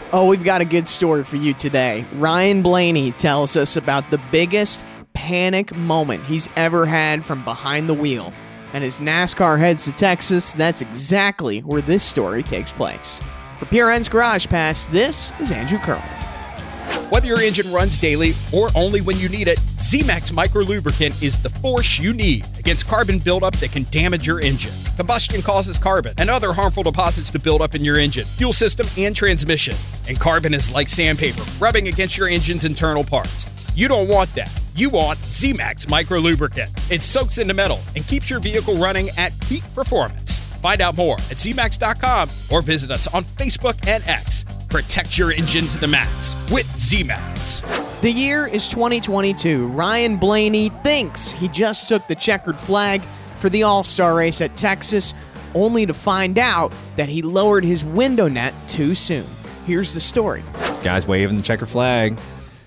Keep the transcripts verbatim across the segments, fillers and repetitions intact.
Oh, we've got a good story for you today. Ryan Blaney tells us about the biggest panic moment he's ever had from behind the wheel. And as NASCAR heads to Texas, that's exactly where this story takes place. For P R N's Garage Pass, this is Andrew Kirkland. Whether your engine runs daily or only when you need it, Z-Max Micro Lubricant is the force you need against carbon buildup that can damage your engine. Combustion causes carbon and other harmful deposits to build up in your engine, fuel system, and transmission. And carbon is like sandpaper, rubbing against your engine's internal parts. You don't want that. You want Z-Max Micro Lubricant. It soaks into metal and keeps your vehicle running at peak performance. Find out more at Z max dot com or visit us on Facebook and X. Protect your engine to the max with Z-Max. The year is twenty twenty-two. Ryan Blaney thinks he just took the checkered flag for the All-Star race at Texas, only to find out that he lowered his window net too soon. Here's the story. Guy's waving the checkered flag,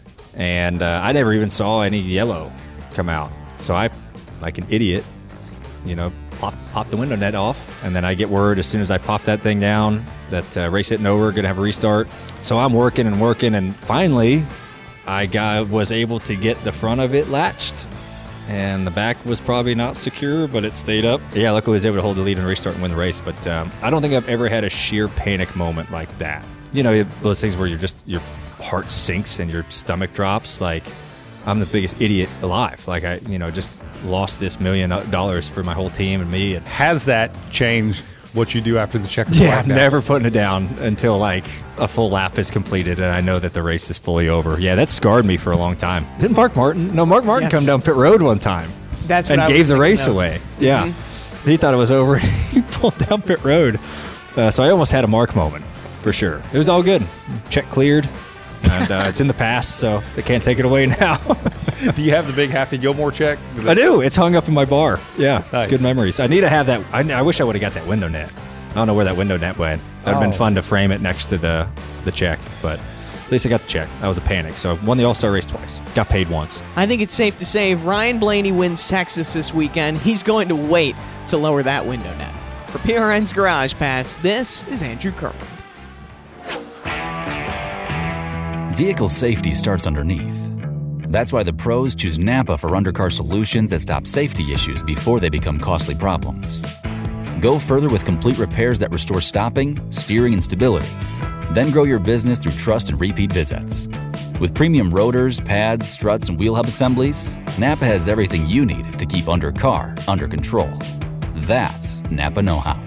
and uh, I never even saw any yellow come out. So I, like an idiot, you know, pop, pop the window net off, and then I get word as soon as I pop that thing down that uh, race hitting over, gonna have a restart. So I'm working and working, and finally I got was able to get the front of it latched, and the back was probably not secure, but it stayed up. Yeah, luckily I was able to hold the lead and restart and win the race. But um, I don't think I've ever had a sheer panic moment like that. You know, those things where you're just your heart sinks and your stomach drops. Like, I'm the biggest idiot alive. Like, I, you know, just lost this million dollars for my whole team and me. And has that changed what you do after the checkered yeah, flag? I'm never putting it down until like a full lap is completed and I know that the race is fully over. Yeah, that scarred me for a long time. Didn't Mark Martin? No, Mark Martin Yes. come down pit road one time. That's what and I gave was the thinking race of. away. Yeah, Mm-hmm. he thought it was over. He pulled down pit road. Uh, so I almost had a Mark moment for sure. It was all good. Check cleared, and uh, it's in the past, so they can't take it away now. Do you have the big Happy Gilmore check? I do. It's hung up in my bar. Yeah, Nice. it's good memories. I need to have that. I, I wish I would have got that window net. I don't know where that window net went. That would have Oh. been fun to frame it next to the the check, but at least I got the check. That was a panic. So I won the All-Star race twice. Got paid once. I think it's safe to say if Ryan Blaney wins Texas this weekend, he's going to wait to lower that window net. For P R N's Garage Pass, this is Andrew Kirkland. Vehicle safety starts underneath. That's why the pros choose Napa for undercar solutions that stop safety issues before they become costly problems. Go further with complete repairs that restore stopping, steering, and stability. Then grow your business through trust and repeat visits. With premium rotors, pads, struts, and wheel hub assemblies, Napa has everything you need to keep undercar under control. That's Napa know-how.